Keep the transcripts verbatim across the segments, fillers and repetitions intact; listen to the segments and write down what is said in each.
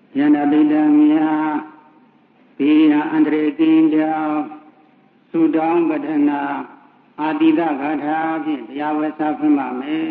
ယန္တပိတမြာဘေးရန်အန္တရာယ်ကင်းကြောင်းသုတောင်းပတနာအာတိတဂါထာဖြင့်တရားဝဲစာဖွင့်ပါမယ်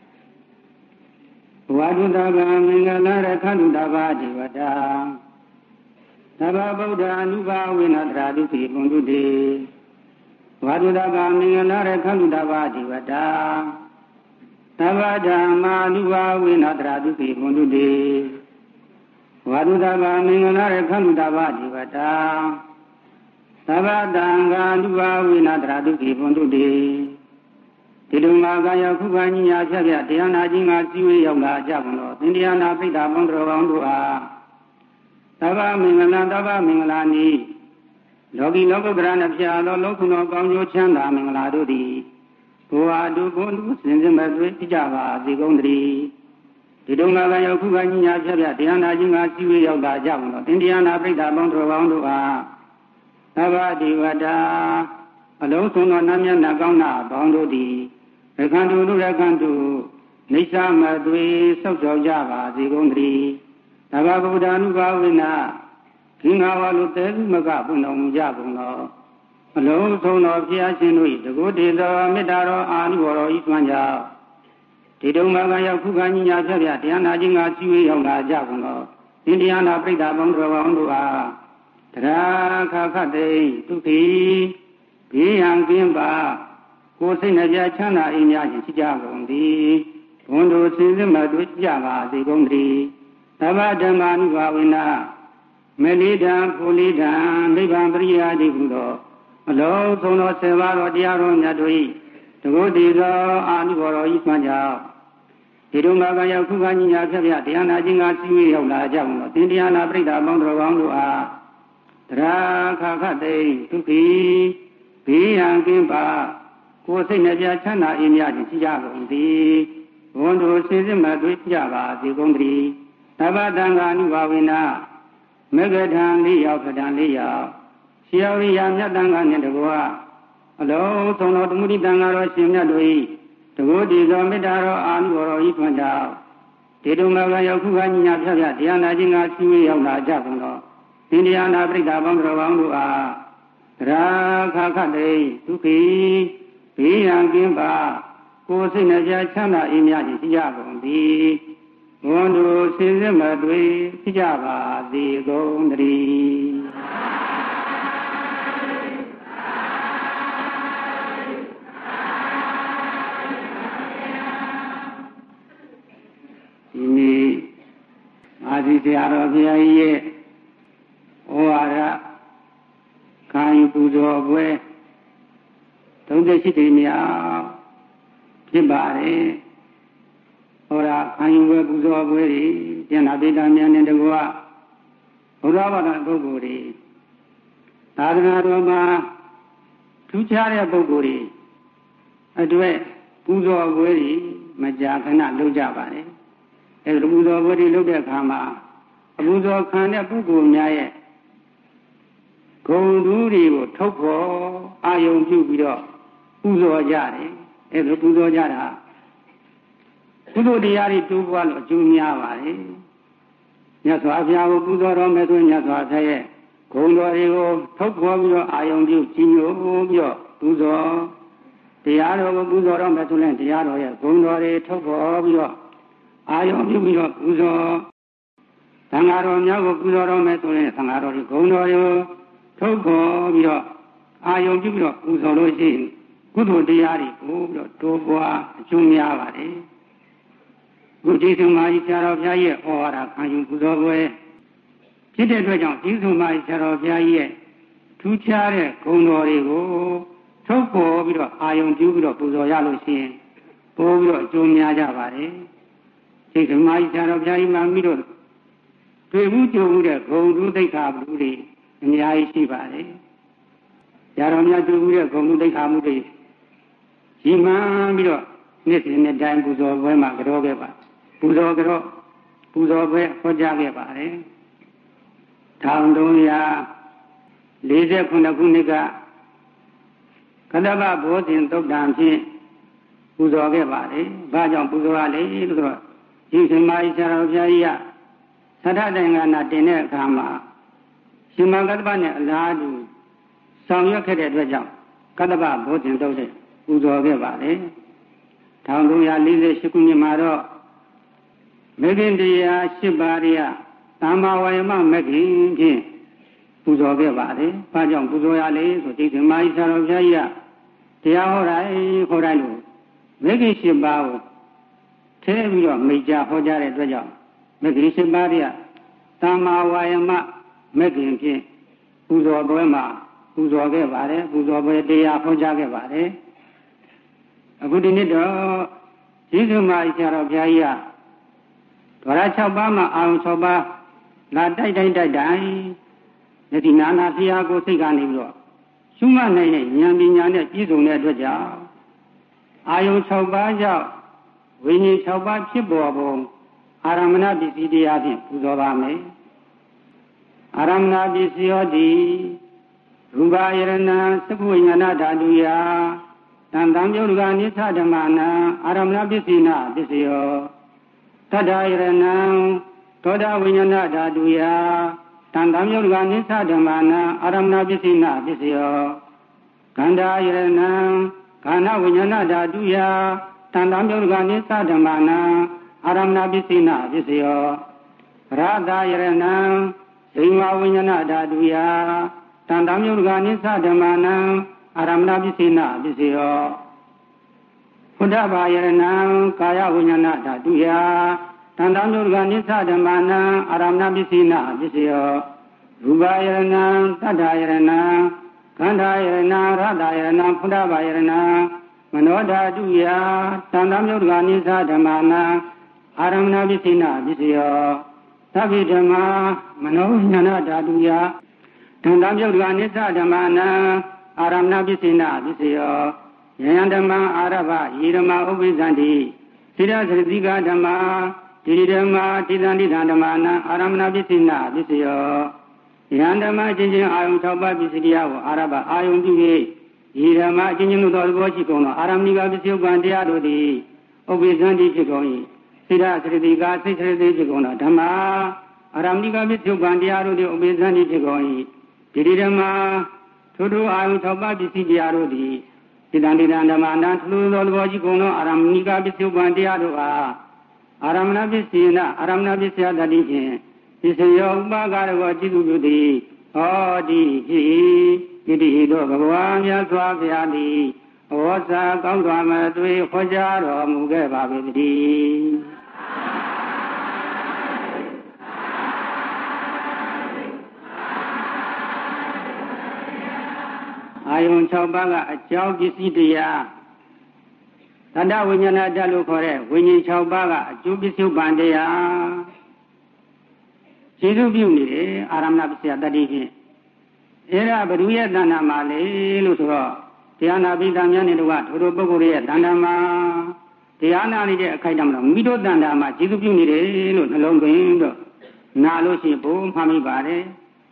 ဝါဒုတဗံမင်္ဂလာရခန္တုတဗ္ဗဒေဝတာသဗ္ဗဗုဒ္ဓ အနုဘာဝေနတရာဒုက္ခိဘုံတုတေဝါဒုတဗံမင်္ဂလာရခန္တုတဗ္ဗဒေဝတာသဗ္ဗဓမ္မာနုဘာဝေနတရာဒုက္ခိဘုံတုတေဝါဒုတဗံမင်္ဂလာရခန္တုတဗ္ဗဒေဝတာသဗ္ဗတံဃာနုဘာဝေနတရာဒုက္ခိဘုံတုတေဒီလိုမှာကာယခုခံညာဖြတ်ဖြတ်တရားနာခြင်းကစီဝေးရောက်လာကြကုန်တော့သင်တရားနာပိဋကဘုံတော်ကောင်းတို့အားသဗ္ဗမင်္ဂလာသဗ္ဗမင်္ဂလာနိလောကီလောကုတ္တရာနှဖျားသောလောကုဏောကောင်းကျိုးချမ်းသာမင်္ဂလာတို့သည်ဘုရားတို့ဘုန်းတို့စင်စစ်မဲ့သွေးကြပါစေကုန်သတည်းဒီလိုမှာကာယခုခံညာဖြတ်ဖြတ်တရားနာခြင်းကစီဝေးရောက်လာကြကုန်တော့သင်တရားနာပိဋကဘုံတော်ကောင်းတို့အားသဗ္ဗဒေဝတာအလုံးစုံသောနာမျက်နှာကောင်းနာပေါင်းတို့သည်ရခန္တုတို့ရခန္တုနေသာမသွေဆောက်ကြောကြပါစေကုန်သတည်းသဗ္ဗဗုဒ္ဓ အနုဘာဝေနဂင်္ဂဝါလူတဲသူမကပွင့်တော်မူကြကုန်သောအလုံးစုံသောဘုရားရှင်တို့၏တကုတေသောမေတ္တာတော်အာနုဘော်တော်ဤသွမ်းကြောင့်ဒီတုံမကရောက်ခုခံညာဖြတ်ဖြတ်တရားနာခြင်းကစီဝေးရောက်လာကြကုန်သောသင်တရားနာပရိသတ်ပေါင်းတော်ကောင်းတို့အားတရားခါခတ်သိဒုက္ခိဘေးရန်ကင်းပါကိုယ်စိတ်နှပြချမ်းသာအိမ်များခြင်းရှိကြကုန်သည်ဘုန်းတို့စင်စစ်မှတွေ့ကြပါစေကုန်သတည်းသဗ္ဗဓမ္မာနုဘာဝေနမေလိတံပုလိတံနိဗ္ဗာန်ပရိယာတိဟုသောအလုံးစုံသောဆေပါတော်တရားတော်မြတ်တို့၏တကုတေသောအာနုဘော်တော်ဤမှကြောင့်ဒီတုံကကရောက်ခုခံညာဖြတ်ဖြတ်တရားနာခြင်းကစီဝေးရောက်လာကြကုန်သောသင်တရားနာပရိသတ်ပေါင်းတော်ကောင်းတို့အားတရားခါခတ်သိဒုက္ခိဘေးရန်ကင်းပါကိုယ်စိတ်နှပြချမ်းသာအိမ်များခြင်းရှိကြကုန်သည်ဘုန်းတို့စင်စစ်မှတွေ့ကြပါစေကုန်သတည်းသဗ္ဗတံဃာနုဘာဝေနမေဃထံလေးယောက်ခထံလေးယောက်ရှိယရိယာမြတ်တန်ဃာနှင့်တကွာအလုံးစုံသောတမှုတိတန်ဃာတော်ရှင်မြတ်တို့၏တကုတိသောမေတ္တာတော်အာနုဘော်တော်ဤသွမ်းကြောင့်ဒေတုမကရောက်ခုခံညာဖြတ်ဖြတ်တရားနာခြင်းကစီဝေးရောက်လာကြကုန်သောသင်တရားနာပရိသတ်ပေါင်းတော်ကောင်းတို့အားတရားခါခတ်သိဒုက္ခိဘေးရန်ကင်းပါကိုယ်စိတ်နှပြချမ်းသာအိမ်များခြင်းရှိကြကုန်သည်ဘုန်းတို့စင်စစ်မှတွေ့ဖြစ်ကြပါစေကုန်သတည်းဒီနေ့အာဇီဆရာတော်ဘုရားကြီးရဲ့ဩဝါဒခံယူပူဇော်ပွဲသုံးဆယ်ရှစ်ကြိမ်မြောက်ဖြစ်ပါတယ်ဟောရာခံယူပွဲပူဇော်ပွဲတွေကျန်တာပိဋကများနဲ့တကွာဘုရားဘာသာပုဂ္ဂိုလ်တွေသာသနာတော်မှာထူးခြားတဲ့ပုဂ္ဂိုလ်တွေအတွက်ပူဇော်ပွဲတွေမကြာခဏလုပ်ကြပါတယ်အဲဒါပူဇော်ပွဲတွေလုပ်တဲ့အခါမှာအပူဇော်ခံတဲ့ပုဂ္ဂိုလ်များရဲ့ဂုဏ်ဓုတွေကိုထုတ်ဖော်အာယုံပြုပြီးတော့ပူဇော်ကြတယ်အဲဒါပူဇော်ကြတာကုသိုလ်တရားတွေတိုးပွားလို့အကျိုးများပါတယ်မြတ်စွာဘုရားကိုပူဇော်တော်မယ်ဆိုရင်မြတ်စွာဘုရားရဲ့ဂုဏ်တော်တွေကိုထုတ်ဖော်ပြီးတော့အာယုံပြုကြီးညိုပြီးတော့ပူဇော်တရားတော်ကိုပူဇော်တော်မယ်ဆိုရင်တရားတော်ရဲ့ဂုဏ်တော်တွေထုတ်ဖော်ပြီးတော့အာယုံပြုပြီးတော့ပူဇော်သံဃာတော်များကိုပူဇော်တော်မယ်ဆိုရင်သံဃာတော်တွေဂုဏ်တော်တွေကိုထုတ်ဖော်ပြီးတော့အာယုံပြုပြီးတော့ပူဇော်လို့ရှိရင်ကုသိုလ်တရားတွေပို့ပြီးတော့တိုးပွားအကျိုးများပါတယ်ဘုရားရှင်မာကြီးဆရာတော်ဘုရားရဲ့ဩဝါဒခံယူပူဇော်ပွဲဖြစ်တဲ့အတွက်ကြောင့်ဒီဆုံးမာကြီးဆရာတော်ဘုရားရဲ့ထူးခြားတဲ့ဂုဏ်တော်တွေကိုထုတ်ဖော်ပြီးတော့အာယုံပြုပြီးတော့ပူဇော်ရလို့ရှိရင်ပို့ပြီးတော့အကျိုးများကြပါတယ်ဒီဆုံးမာကြီးဆရာတော်ဘုရားကြီးမှမိတို့တွေ့မှုကြုံမှုတဲ့ဂုဏ်ဓုသိက္ခာဘုတွေအများကြီးရှိပါတယ်ဆရာတော်များတွေ့မှုတဲ့ဂုဏ်ဓုသိက္ခာမှုတွေကြီးမှန်းပြီးတော့နေ့စဉ်နေ့တိုင်းပူဇော်ပွဲမှာကြောခဲ့ပါပူဇော်ကြောပူဇော်ပွဲဟောကြားခဲ့ပါတယ်၁၃၄ခုခုနှစ်ကကတ္တဗဘောဇဉ်သုတ်တံဖြင့်ပူဇော်ခဲ့ပါတယ်။ဘာကြောင့်ပူဇော်ရလဲလို့ဆိုတော့ဒီရှင်မကြီးဆရာတော်ဘုရားကြီးကသတ္တတိုင်ကနာတင်တဲ့အခါမှာရှင်မကတ္တပနဲ့အလားတူဆောင်ရွက်ခဲ့တဲ့အတွက်ကြောင့်ကတ္တပဘောဇဉ်တုတ်တဲ့ပူဇော်ခဲ့ပါလေ၁၃၄၈ခုနှစ်မှာတော့မေခင်တရား၈ပါးရသမ္မာဝါယမမေခင်ဖြင့်ပူဇော်ခဲ့ပါလေဘာကြောင့်ပူဇော်ရလဲဆိုဒီသမာဓိဆရာတော်ဘုရားကြီးကတရားဟောတိုင်းဟောတိုင်းလို့မေခင်၈ပါးကိုထဲပြီးတော့မိကြဟောကြားတဲ့အတွက်ကြောင့်မေခင်၈ပါးရသမ္မာဝါယမမေခင်ဖြင့်ပူဇော်ပွဲမှာပူဇော်ခဲ့ပါတယ်ပူဇော်ပွဲတရားဟောကြားခဲ့ပါတယ်အခုဒီနေ့တော့ကျေးဇူးမဆရာတော်ဘုရားကြီးကဒွါရ၆ပါးမှာအာရုံ၆ပါးလာတိုက်တိုင်းတိုက်တိုင်းယတိနာနာဖျားကိုစိတ်ကနေပြီးတော့ရှုမှတ်နိုင်တဲ့ဉာဏ်ပညာနဲ့ပြည့်စုံတဲ့အတွက်ကြောင့်အာယုံ၆ပါးကြောင့်ဝိညာဉ်၆ပါးဖြစ်ပေါ်ပုံအာရမဏပစ္စည်းတရားဖြင့်ပူဇော်ပါမယ်အာရမဏပစ္စည်းဟောတိရူပယရဏသက္ခဝိညာဏဓာတုယတံတံယုတ်ကနိသဓမ္မနာအာရမဏပစ္စိနာပစ္စယောတတ္တယရဏံသောတာဝိညာဏဓာတုယတံတံယုတ်ကနိသဓမ္မနာအာရမဏပစ္စိနာပစ္စယောခန္ဓာယရဏံခန္ဓာဝိညာဏဓာတုယတံတံယုတ်ကနိသဓမ္မနာအာရမဏပစ္စိနာပစ္စယောရာသယရဏံဇိဝဝိညာဏဓာတုယတံတံယုတ်ကနိသဓမ္မနာအာရမဏပစ္စိနာပစ္စယောဘုဒ္ဓဘာယရဏံကာယဝိညာဏဓာတုယတံတံယုတ်ကနိသဓမ္မနာအာရမဏပစ္စိနာပစ္စယောရူပယရဏံတတ္ထယရဏံခန္ဓာယရဏံရတယရဏံဘုဒ္ဓဘာယရဏံမနောဓာတုယတံတံယုတ်ကနိသဓမ္မနာအာရမဏပစ္စိနာပစ္စယောသဗ္ဗိဓမ္မာမနောဝိညာဏဓာတုယတံတံယုတ်ကနိသဓမ္မနာအာရမဏပစ္စိနာပစ္စယောယယံဓမ္မအာရဘယေဓမ္မဥပ္ပိသန္တိသီရသတိကဓမ္မတိဓမ္မတိသန္တိဓမ္မနာအာရမဏပစ္စိနာပစ္စယောယံဓမ္မချင်းချင်းအာယုံ၆ပါးပစ္စည်းတရားကိုအာရဘအာယုံပြု၍ယေဓမ္မချင်းချင်းတို့သောသဘောရှိကုန်သောအာရမဏိကပစ္စယုပ္ပံတရားတို့သည်ဥပ္ပိသန္တိဖြစ်ကုန်၏သီရသတိကစိတ်သတိဖြစ်ကုန်သောဓမ္မအာရမဏိကပစ္စယုပ္ပံတရားတို့သည်ဥပ္ပိသန္တိဖြစ်ကုန်၏တိဓမ္မထိုထိုအာယုံ၆ပါးပစ္စည်းတရားတို့သည်စိတ္တန္တိဓမ္မနာထလူသောသဘောရှိကုန်သောအာရမဏိကပစ္စယုပ္ပံတရားတို့အားအာရမဏပစ္စေနအာရမဏပစ္စယတတိဖြင့်ပစ္စယောဥပါကရကောจิตุပြုသည်ဟောတိဖြစ်၏ဣတိဟိသောဘဂဝါမြတ်စွာဘုရားသည်ဩဝါစာကောင်းစွာမသွေဟောကြားတော်မူခဲ့ပါပေတည်းအာယုံ၆ပါးကအကြောင်းပစ္စည်းတရားသတ္တဝိညာဏဓာတ်လို့ခေါ်တဲ့ဝိညာဉ်၆ပါးကအကျိုးပစ္စုပန်တရားခြေစုပြုနေတယ်အာရမဏပစ္စယတတိဖြင့်အဲ့ဒါဘ누구ရဲ့တဏ္ဍာမှာလေလို့ဆိုတော့တရားနာပိသများနဲ့တို့ကထိုတို့ပုဂ္ဂိုလ်ရဲ့တဏ္ဍာမှာတရားနာနေတဲ့အခိုက်အတန့်မှာမိတို့တဏ္ဍာမှာခြေစုပြုနေတယ်လို့နှလုံးသွင်းတော့နာလို့ရှိရင်ဘုံမှမိပါတယ်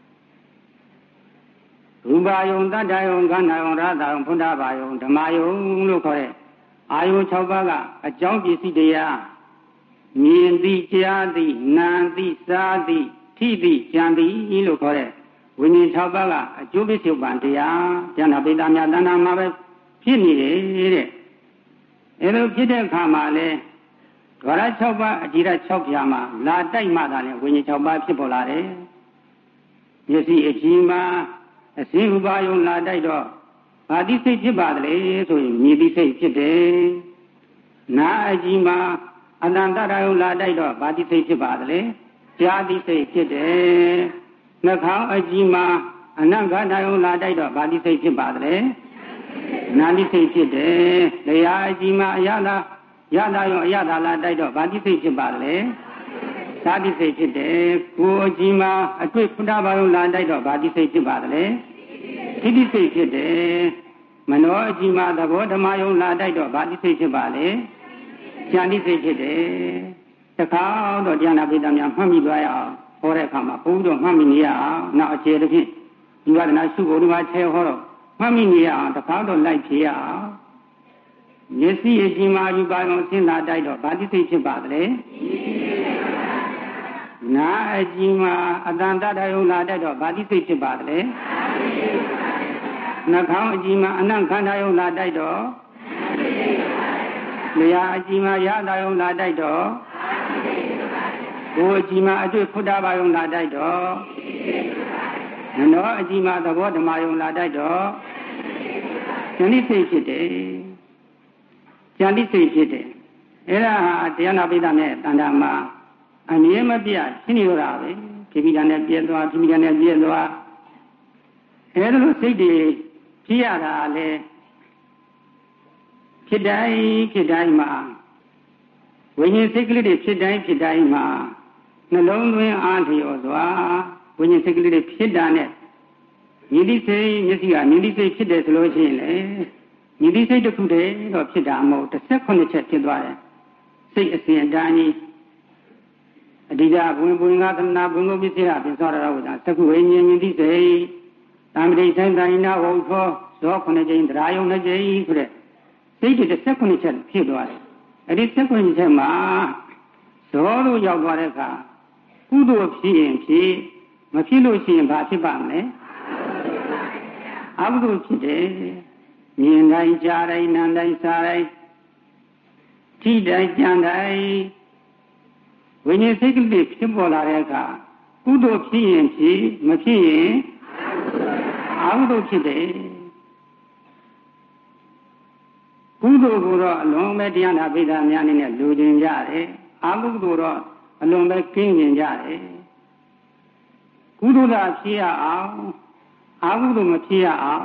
ရူပယုံတတ္တယုံခန္ဓာယုံရတယုံဘုဒ္ဓဘာယုံဓမ္မယုံလို့ခေါ်တဲ့အာယုံ၆ပါးကအကြောင်းပစ္စည်းတရားမြင်သိကြားသိနာသိစားသိထိသိကြံသိလို့ခေါ်တဲ့ဝိညာဉ်၆ပါးကအကျိုးပစ္စုပန်တရားဉာဏပိတများတဏ္ဍာမှာပဲဖြစ်နေတယ်တဲ့အဲလိုဖြစ်တဲ့အခါမှာလဲဒွါရ၆ပါးအကြည်ရ၆ပြာမှာလာတိုက်မှသာလဲဝိညာဉ်၆ပါးဖြစ်ပေါ်လာတယ်မျက်စိအကြည့်မှာအစင်းဥပါယုံလာတိုက်တော့ဘာတိစိတ်ဖြစ်ပါသလဲဆိုရင်မြည်တိစိတ်ဖြစ်တယ်နာအကြည့်မှာအတန်တရယုံလာတိုက်တော့ဘာတိစိတ်ဖြစ်ပါသလဲကြားတိစိတ်ဖြစ်တယ်နှာခေါင်းအကြည့်မှာအနံ့ခန္ဓာယုံလာတိုက်တော့ဘာတိစိတ်ဖြစ်ပါသလဲနာတိစိတ်ဖြစ်တယ်လျာအကြည့်မှာအရသာရသာယုံအရသာလာတိုက်တော့ဘာတိစိတ်ဖြစ်ပါသလဲသာတိစိတ်ဖြစ်တယ်ကိုယ်အကြည့်မှာအတွေ့ဖုဒ္ဓဘာယုံလာတိုက်တော့ဘာတိစိတ်ဖြစ်ပါသလဲထိတိစိတ်ဖြစ်တယ်မနောအကြည့်မှာသဘောဓမ္မယုံလာတိုက်တော့ဘာတိစိတ်ဖြစ်ပါလဲဉာဏ်တိစိတ်ဖြစ်တယ်တခါတော့ဉာဏပိတများမှတ်မိသွားရအောင်ဟောတဲ့အခါမှာဘုန်းတော်မှတ်မိနေရအောင်နောက်အခြေတစ်ဖြင့်ဒီဝဒနာရှုဖို့ဒီမှာချဲဟောတော့မှတ်မိနေရအောင်တခါတော့လိုက်ဖြေရအောင်မျက်စိအကြည့်မှာယူပါအောင်စဉ်းစားတိုက်တော့ဘာတိစိတ်ဖြစ်ပါသလဲနာအကြီးမှာအတန်တတယုံလာတတ်တော့ဗာတိစိတ်ဖြစ်ပါတယ်နှာခေါင်းအကြီးမှာအနံ့ခန္ဓာယုံလာတတ်တော့လျှာအကြီးမှာရတာယုံလာတတ်တော့ကိုယ်အကြီးမှာအတွေ့ဖုဒ္ဓဘာယုံလာတတ်တော့နောအကြီးမှာသဘောဓမ္မယုံလာတတ်တော့ဉာဏ်စိတ်ဖြစ်တယ်ဉာဏ်စိတ်ဖြစ်တယ်အဲ့ဒါဟာတရားနာပိဋကနဲ့တဏ္ဍာမှာအမြဲမပြတ်ရှင်းနေရတာပဲဖြစ်ပြီးတာနဲ့ပြည့်သွားဖြစ်ပြီးတာနဲ့ပြည့်သွားအဲ့ဒါလိုစိတ်တွေဖြစ်ရတာလေဖြစ်တိုင်းဖြစ်တိုင်းမှာဝိညာဉ်စိတ်ကလေးတွေဖြစ်တိုင်းဖြစ်တိုင်းမှာနှလုံးသွင်းအားလျော်စွာဝိညာဉ်စိတ်ကလေးတွေဖြစ်တာနဲ့မြည်သည့်စိတ်မျက်စိကမြည်သည့်စိတ်ဖြစ်တယ်ဆိုလို့ရှိရင်လေမြည်သည့်စိတ်တစ်ခုတည်းတော့ဖြစ်တာမဟုတ်တစ်ဆက်ခုနှစ်ချက်ဖြစ်သွားတယ်စိတ်အစဉ်အတန်းကြီးအဓိကဘဝင်ဘဝင်ကသမနာဘဝင်ကိုပြည့်စည်တာပြင်စောရတော့သက္ကုဝိညာဉ်မြည်သည့်စိတ်တံပတိဆိုင်တိုင်းနာဝုခောဇောခုနှစ်ကြိမ်တရားယုံနှစ်ကြိမ်ဆိုတဲ့စိတ်တွေတစ်ဆက်ခုနှစ်ချက်ဖြစ်သွားတယ်အဲ့ဒီဆက်ခုနှစ်ချက်မှာဇောလို့ရောက်သွားတဲ့အခါကုသိုလ်ဖြစ်ရင်ဖြစ်မဖြစ်လို့ရှိရင်ဘာဖြစ်ပါမလဲအကုသိုလ်ဖြစ်တယ်မြင်တိုင်းကြားတိုင်းနားတိုင်းစားတိုင်းထိတိုင်းကြံတိုင်းဝိညာဉ်စိတ်ကလေးဖြစ်ပေါ်လာတဲ့အခါကုသိုလ်ဖြစ်ရင်ဖြစ်မဖြစ်ရင်အကုသိုလ်ဖြစ်တယ်ကုသိုလ်ကိုတော့အလုံးမဲ့တရားနာပိဋကများအနေနဲ့လူကျင်ကြတယ်အကုသိုလ်တော့အလုံးမဲ့ကင်းကျင်ကြတယ်ကုသိုလ်ကဖြစ်ရအောင်အကုသိုလ်မဖြစ်ရအောင်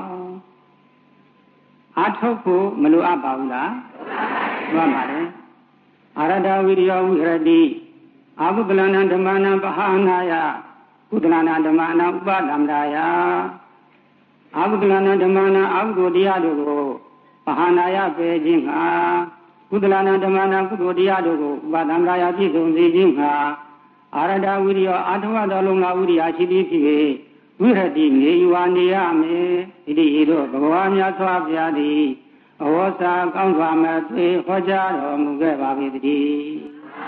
အထုတ်ဖို့မလိုအပ်ပါဘူးလားမှန်ပါတယ်အာရတဝိရိယဝိရတိအာဟုကလနံဓမ္မနံပဟာနာယကုသလနာဓမ္မနံဥပဒမ္မာယအာဟုကလနံဓမ္မနံအာဟုကိုတရားတို့ကိုပဟာနာယပေခြင်းငါကုသလနာဓမ္မနံကုသိုလ်တရားတို့ကိုဥပဒမ္မာယပြည့်စုံစေခြင်းငါအာရတဝိရိယအာထဝတော်လုံးလာဝိရိယရှိသည်ဖြစ်၍ဝိရတိနေယူဝနေရမယ်ဣတိဤသို့ဘဂဝါမြတ်စွာဘုရားသည်အဝေါစာကောင်းစွာမဲ့သွေဟောကြားတော်မူခဲ့ပါ၏တည်း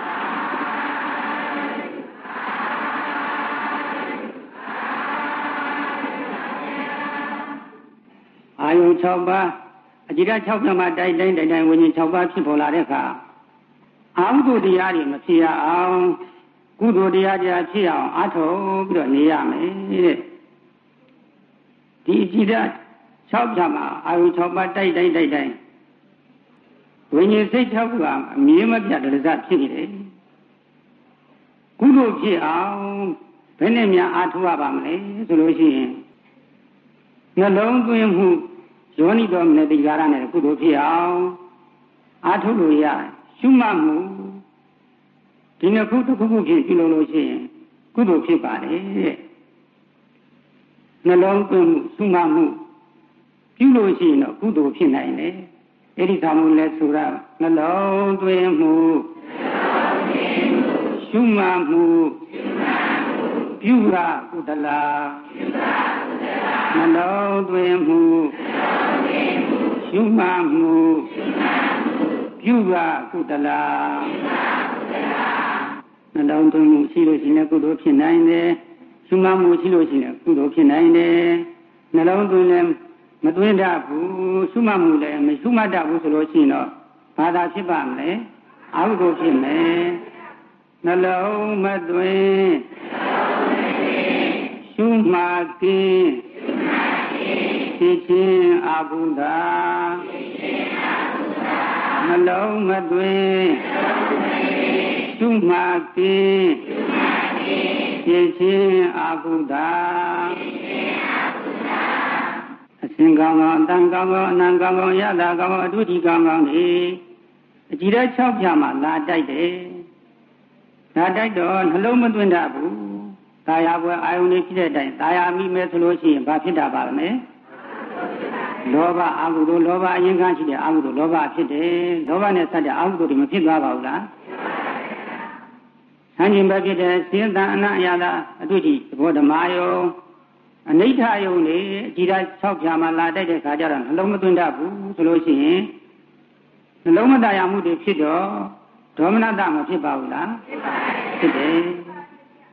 အာယု၆ပါးအကြည့်ဓာတ်၆ပါးမှာတိုက်တိုင်းတိုက်တိုင်းဝိညာဉ်၆ပါးဖြစ်ပေါ်လာတဲ့အခါအာဟုတုတရားတွေမဖြစ်ရအောင်ကုသိုလ်တရားတွေဖြစ်အောင်အားထုတ်ပြီးတော့နေရမယ်တဲ့ဒီအကြည့်ဓာတ်၆ပါးမှာအာယု၆ပါးတိုက်တိုင်းတိုက်တိုင်းဝိညာဉ်စိတ်၆ပါးအမြဲမပြတ်တရဇဖြစ်နေတယ်ကုသိုလ်ဖြစ်အောင်ဘယ်နဲ့များအားထုတ်ရပါမလဲဆိုလို့ရှိရင်နှလုံးသွင်းမှုယောနိတော်မနတိကာရနဲ့ကုသိုလ်ဖြစ်အောင်အားထုတ်လို့ရရှုမှတ်မှုဒီနှစ်ခုတစ်ခုခုဖြင့်ပြုလုပ်လို့ရှိရင်ကုသိုလ်ဖြစ်ပါတယ်တဲ့နှလုံးသွင်းမှုရှုမှတ်မှုပြုလို့ရှိရင်တော့ကုသိုလ်ဖြစ်နိုင်တယ်အဲ့ဒီကောင်မှုလဲဆိုတာနှလုံးသွင်းမှုရှုမှတ်မှုပြုရာကုသလာနှလုံးသွင်းမှုရှုမှတ်မှုပြုရာကုသလာနှလုံးသွင်းမှုရှိလို့ရှိရင်ကုသိုလ်ဖြစ်နိုင်တယ်ရှုမှတ်မှုရှိလို့ရှိရင်ကုသိုလ်ဖြစ်နိုင်တယ်နှလုံးသွင်းလည်းမသွင်းတတ်ဘူးရှုမှတ်မှုလည်းမရှုမှတ်တတ်ဘူးဆိုလို့ရှိရင်တော့ဘာသာဖြစ်ပါမလဲအကုသိုလ်ဖြစ်မယ်နှလုံးမသွင်းရှုမှတ်ခြင်းဖြစ်ခြင်းအဘုဒ္ဓနှလုံးမသွင်းရှုမှတ်ခြင်းဖြစ်ခြင်းအဘုဒ္ဓအစဉ်ကောင်းကောင်းအတန်ကောင်းကောင်းအနံကောင်းကောင်းရတာကောင်းကောင်းအတုတိကောင်းကောင်းနေအကြည့်တဲ့၆ဖြာမှာလာတိုက်တယ်လာတိုက်တော့နှလုံးမသွင်းတတ်ဘူးတာယာပွဲအာယုန်လေးဖြစ်တဲ့အတိုင်းတာယာမိမယ်ဆိုလို့ရှိရင်ဘာဖြစ်တာပါလဲလောဘအကုသိုလ်လောဘအရင်ကရှိတဲ့အကုသိုလ်လောဘဖြစ်တယ်လောဘနဲ့ဆက်တဲ့အကုသိုလ်တွေမဖြစ်သွားပါဘူးလားဆန်းကျင်ပဲဖြစ်တဲ့စေတံအနအယတာအတွေ့အထိသဘောဓမ္မယောအနိဋ္ဌယုံနေအကြည့်ဓာတ်၆ဖြာမှာလာတိုက်တဲ့ခါကျတော့နှလုံးမသွင်းတတ်ဘူးဆိုလို့ရှိရင်နှလုံးမသားရမှုတွေဖြစ်တော့ဒေါမနတမဖြစ်ပါဘူးလားဖြစ်တယ်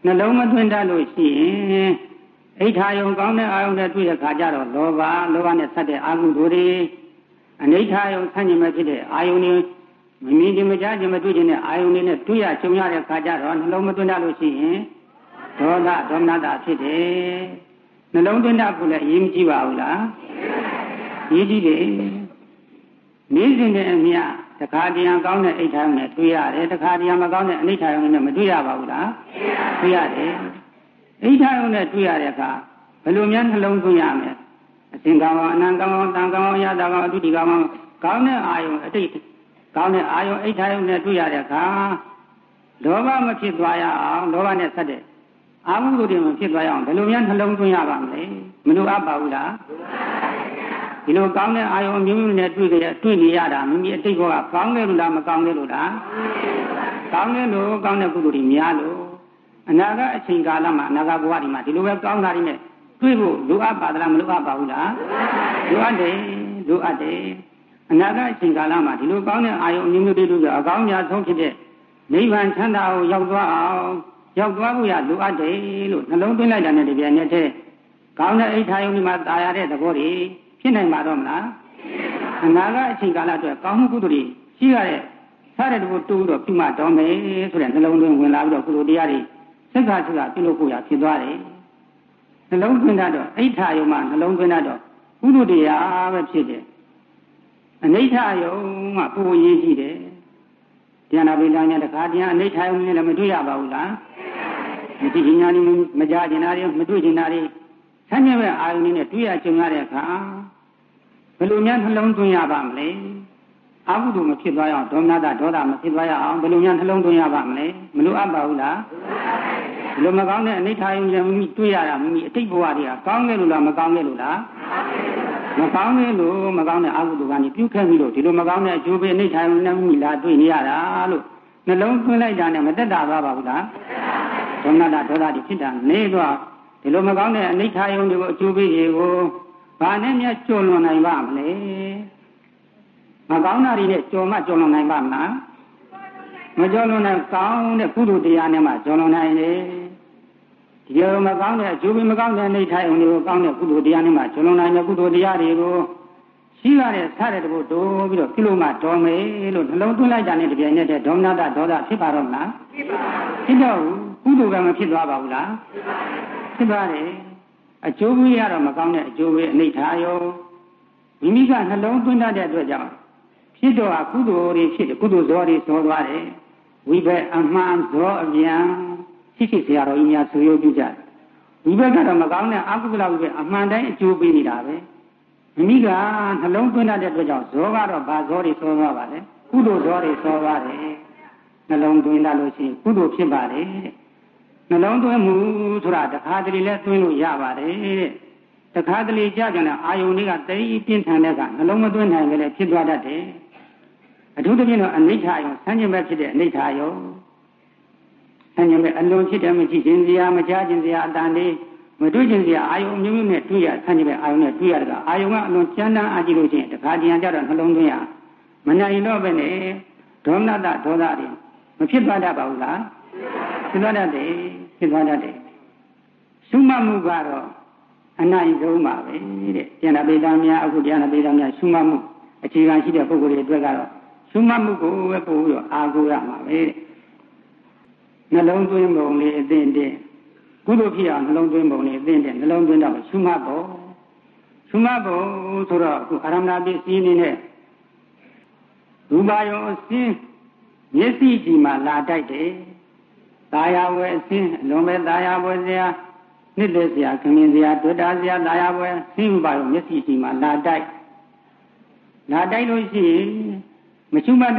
နှလုံးမသွင်းတတ်လို့ရှိရင်အိဋ္ဌာယုံကောင်းတဲ့အာယုံနဲ့တွေ့တဲ့ခါကျတော့လောဘလောဘနဲ့ဆက်တဲ့အာဟုတို့တွေအနိဋ္ဌာယုံဆန့်ကျင်မဲ့ဖြစ်တဲ့အာယုံတွေမမြင်ခြင်းမကြားခြင်းမတွေ့ခြင်းနဲ့အာယုံတွေနဲ့တွေ့ရကြုံရတဲ့ခါကျတော့နှလုံးမသွင်းတတ်လို့ရှိရင်ဒေါသဒေါမနတာဖြစ်တယ်နှလုံးသွင်းတတ်ဖို့လည်းအရေးမကြီးပါဘူးလားရေးကြည့်တယ်နေ့စဉ်နဲ့အမျှတခါတည်းကောင်းတဲ့အိဋ္ဌာယုံနဲ့တွေ့ရတယ်တခါတည်းမကောင်းတဲ့အနိဋ္ဌာယုံနဲ့မတွေ့ရပါဘူးလားတွေ့ရတယ်အိဋ္ဌာယုံနဲ့တွေ့ရတဲ့အခါဘယ်လိုများနှလုံးသွင်းရမလဲအစဉ်ကောင်းအောင်အနံကောင်းအောင်တန်ကောင်းအောင်ရတာကောင်းအတုတိကောင်းအောင်ကောင်းတဲ့အာယုံအတိတ်ကောင်းတဲ့အာယုံအိဋ္ဌာယုံနဲ့တွေ့ရတဲ့အခါလောဘမဖြစ်သွားရအောင်လောဘနဲ့ဆက်တဲ့အာဟုတို့တွေမဖြစ်သွားရအောင်ဘယ်လိုများနှလုံးသွင်းရပါမလဲမလိုအပ်ပါဘူးလားဒီလိုကောင်းတဲ့အာယုံမျိုးမျိုးနဲ့တွေ့ကြတွေ့နေရတာမိမိအတိတ်ဘောကကောင်းတယ်လို့လားမကောင်းတယ်လို့လားကောင်းတယ်လို့ကောင်းတဲ့ကုသိုလ်တွေများလို့အနာဂတ်အချိန်ကာလမှာအနာဂတ်ဘဝဒီမှာဒီလိုပဲကောင်းတာတွေနဲ့တွေ့ဖို့လိုအပ်ပါသလားမလိုအပ်ပါဘူးလားလိုအပ်တယ်လိုအပ်တယ်အနာဂတ်အချိန်ကာလမှာဒီလိုကောင်းတဲ့အာယုံမျိုးမျိုးတွေတွေ့ကြအကောင်းများဆုံးဖြစ်တဲ့နိဗ္ဗာန်ချမ်းသာကိုရောက်သွားအောင်ရောက်သွားဖို့ရလိုအပ်တယ်လို့နှလုံးသွင်းလိုက်တာနဲ့တပြိုင်နက်တည်းကောင်းတဲ့အိဋ္ဌာယုံဒီမှာตายရတဲ့သဘောတွေဖြစ်နိုင်ပါတော့မလားအနာဂတ်အချိန်ကာလအတွက်ကောင်းမှုကုသိုလ်တွေရှိရတဲ့စားတဲ့တဘောတိုးတော့ပြုမှတော်မယ်ဆိုတဲ့နှလုံးသွင်းဝင်လာပြီးတော့ကုသိုလ်တရားတွေစိတ်ခါစိတ်ခါပြုလုပ်ဖို့ရဖြစ်သွားတယ်နှလုံးသွင်းတော့အိဋ္ဌာယုံမှာနှလုံးသွင်းတော့ကုသိုလ်တရားပဲဖြစ်တယ်အနိဋ္ဌာယုံကပိုအရေးကြီးတယ်တရားနာပိဋကညာတခါတရားအနိဋ္ဌာယုံနဲ့လည်းမတွေ့ရပါဘူးလားမသိဉာဏ်နဲ့မကြားဉာဏ်နဲ့မတွေ့ဉာဏ်နဲ့ဆန်းကျင်မဲ့အာယုန်နဲ့တွေ့ရကြုံရတဲ့အခါဘယ်လိုများနှလုံးသွင်းရပါမလဲအာဟုတုမဖြစ်သွားရအောင်ဒေါမနတာဒေါသမဖြစ်သွားရအောင်ဘယ်လိုများနှလုံးသွင်းရပါမလဲမလိုအပ်ပါဘူးလားဘယ်လိုမကောင်းတဲ့အနိဋ္ဌာယုံနဲ့မိမိတွေ့ရတာမိမိအတိတ်ဘဝတွေကကောင်းခဲ့လို့လားမကောင်းခဲ့လို့လားမကောင်းခဲ့လို့မကောင်းတဲ့အာဟုတုကနေပြုခဲ့ပြီးတော့ဒီလိုမကောင်းတဲ့အကျိုးပေးအနိဋ္ဌာယုံနဲ့မိမိလာတွေ့နေရတာလို့နှလုံးသွင်းလိုက်တာနဲ့မသက်တာသွားပါဘူးလားဒေါမနတာဒေါသတွေဖြစ်တာနေတော့ဒီလိုမကောင်းတဲ့အနိဋ္ဌာယုံတွေကိုအကျိုးပေးတွေကိုဘာနဲ့များကျော်လွန်နိုင်ပါမလဲမကောင်းတာတွေနဲ့ကျော်မှကျော်လွန်နိုင်ပါမလားမကျော်လွန်နိုင်ကောင်းတဲ့ကုသိုလ်တရားနဲ့မှကျော်လွန်နိုင်တယ်ဒီလိုမကောင်းတဲ့အကျိုးပေးမကောင်းတဲ့အနိဋ္ဌာယုံတွေကိုကောင်းတဲ့ကုသိုလ်တရားနဲ့မှကျော်လွန်နိုင်တဲ့ကုသိုလ်တရားတွေကိုရှိရတဲ့ဆတဲ့တဘုတိုးပြီးတော့ပြုလို့မှတော်မယ်လို့နှလုံးသွင်းလိုက်တာနဲ့တပြိုင်နက်တည်းဒေါမနတာဒေါသဖြစ်ပါတော့မလားဖြစ်ပါဘူးဖြစ်တော့ကုသိုလ်ကမဖြစ်သွားပါဘူးလားဖြစ်ပါတယ်အကျိုးပေးရတော့မကောင်းတဲ့အကျိုးပေးအနိဋ္ဌာယုံမိမိကနှလုံးသွင်းတတ်တဲ့အတွက်ကြောင့်ဖြစ်တော့ကုသိုလ်တွေဖြစ်တယ်ကုသိုလ်ဇောတွေဇောသွားတယ်ဝိဘက်အမှန်ဇောအပြန်ဖြစ်ဖြစ်ဆရာတော်ကြီးများဆိုရုပ်ပြုကြတယ်ဝိဘက်ကတော့မကောင်းတဲ့အကုသလဝိဘက်အမှန်တိုင်းအကျိုးပေးနေတာပဲမိမိကနှလုံးသွင်းတတ်တဲ့အတွက်ကြောင့်ဇောကတော့ဘာဇောတွေဇောသွားပါလဲကုသိုလ်ဇောတွေဇောသွားတယ်နှလုံးသွင်းတတ်လို့ရှိရင်ကုသိုလ်ဖြစ်ပါတယ်နှလုံးသွင်းမှုဆိုတာတခါတလေလဲသွင်းလို့ရပါတယ်တခါတလေကြာကြတဲ့အာယုန်တွေကတိတ်ပြင်းထန်တဲ့ကနှလုံးမသွင်းနိုင်ကြလေဖြစ်သွားတတ်တယ်အထူးသဖြင့်တော့အနိဋ္ဌာယုံဆန်းကျင်ဘက်ဖြစ်တဲ့အနိဋ္ဌာယုံဆန်းကျင်ဘက်အလုံးဖြစ်တယ်မရှိခြင်းစရာမကြားခြင်းစရာအတန်လေးမတွေ့ခြင်းစရာအာယုန်မျိုးမျိုးနဲ့တွေ့ရဆန်းကျင်ဘက်အာယုန်နဲ့တွေ့ရတဲ့အာယုန်ကအလုံးကျမ်းတမ်းအားကြည့်လို့ချင်းတခါတည်းကြတော့နှလုံးသွင်းရမနိုင်တော့ပဲနဲ့ဒေါမနတဒေါသတွေမဖြစ်သွားတတ်ပါဘူးလားဖြစ်သွားတတ်တယ်ဖြစ်သွားတတ်တယ်ရှုမှတ်မှုကတော့အနိုင်ဆုံးပါပဲတဲ့ဉာဏ်ပေတံများအခုဉာဏ်ပေတံများရှုမှတ်မှုအခြေခံရှိတဲ့ပုဂ္ဂိုလ်တွေအတွက်ကတော့ရှုမှတ်မှုကိုပဲပို့ပြီးတော့အားကိုးရမှာပဲတဲ့နှလုံးသွင်းပုံလေးအသင့်တဲ့ကုသိုလ်ဖြစ်အောင်နှလုံးသွင်းပုံလေးအသင့်တဲ့နှလုံးသွင်းတော့ရှုမှတ်ဖို့ရှုမှတ်ဖို့ဆိုတော့အခုအာရမဏပစ္စည်းနေနဲ့ရူပယုံအစင်းမျက်စိကြည့်မှလာတိုက်တယ်ตาယာဝဲအစင်းအလုံးပဲตาယာဝဲစရာနှစ်သက်စရာခမင်းစရာတွေ့တာစရာตาယာဝဲဆင်းပါလို့မျက်စိကြည့်မှလာတိုက်လာတိုက်လို့ရှိရင်မချူမ